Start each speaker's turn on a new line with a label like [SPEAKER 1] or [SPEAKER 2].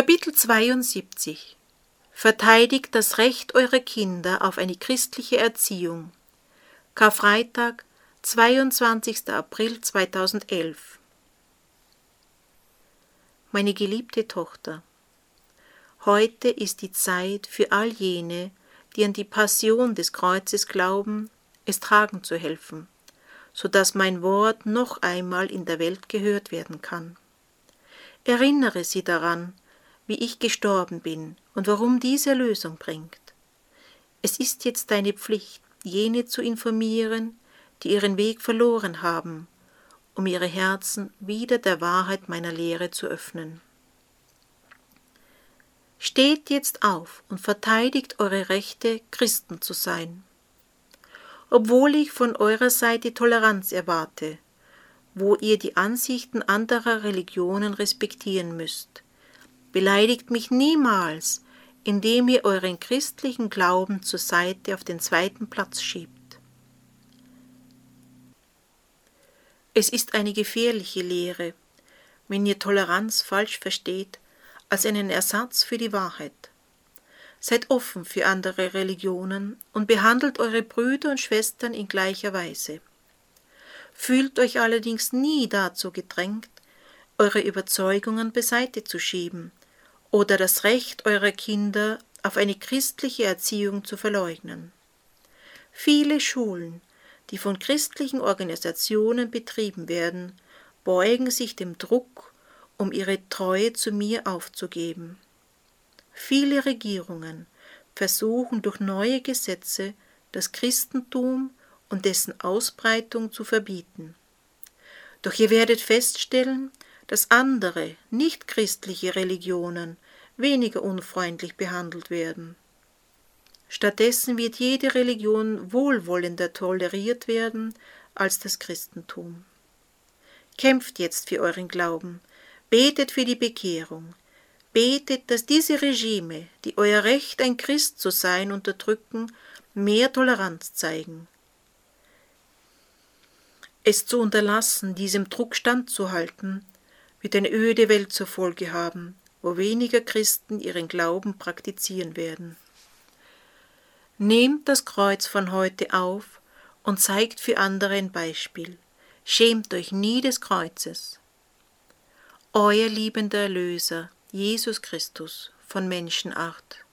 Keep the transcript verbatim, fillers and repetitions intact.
[SPEAKER 1] Kapitel zweiundsiebzig. Verteidigt das Recht eurer Kinder auf eine christliche Erziehung. Karfreitag, zweiundzwanzigster April zweitausendelf. Meine geliebte Tochter, heute ist die Zeit für all jene, die an die Passion des Kreuzes glauben, es tragen zu helfen, so dass mein Wort noch einmal in der Welt gehört werden kann. Erinnere sie daran, wie ich gestorben bin und warum dies Erlösung bringt. Es ist jetzt deine Pflicht, jene zu informieren, die ihren Weg verloren haben, um ihre Herzen wieder der Wahrheit meiner Lehre zu öffnen. Steht jetzt auf und verteidigt eure Rechte, Christen zu sein. Obwohl ich von eurer Seite Toleranz erwarte, wo ihr die Ansichten anderer Religionen respektieren müsst, beleidigt mich niemals, indem ihr euren christlichen Glauben zur Seite auf den zweiten Platz schiebt. Es ist eine gefährliche Lehre, wenn ihr Toleranz falsch versteht, als einen Ersatz für die Wahrheit. Seid offen für andere Religionen und behandelt eure Brüder und Schwestern in gleicher Weise. Fühlt euch allerdings nie dazu gedrängt, eure Überzeugungen beiseite zu schieben oder das Recht eurer Kinder auf eine christliche Erziehung zu verleugnen. Viele Schulen, die von christlichen Organisationen betrieben werden, beugen sich dem Druck, um ihre Treue zu mir aufzugeben. Viele Regierungen versuchen durch neue Gesetze das Christentum und dessen Ausbreitung zu verbieten. Doch ihr werdet feststellen, dass andere, nicht christliche Religionen weniger unfreundlich behandelt werden. Stattdessen wird jede Religion wohlwollender toleriert werden als das Christentum. Kämpft jetzt für euren Glauben, betet für die Bekehrung, betet, dass diese Regime, die euer Recht, ein Christ zu sein, unterdrücken, mehr Toleranz zeigen. Es zu unterlassen, diesem Druck standzuhalten, wird eine öde Welt zur Folge haben, wo weniger Christen ihren Glauben praktizieren werden. Nehmt das Kreuz von heute auf und zeigt für andere ein Beispiel. Schämt euch nie des Kreuzes. Euer liebender Erlöser, Jesus Christus, von Menschenart.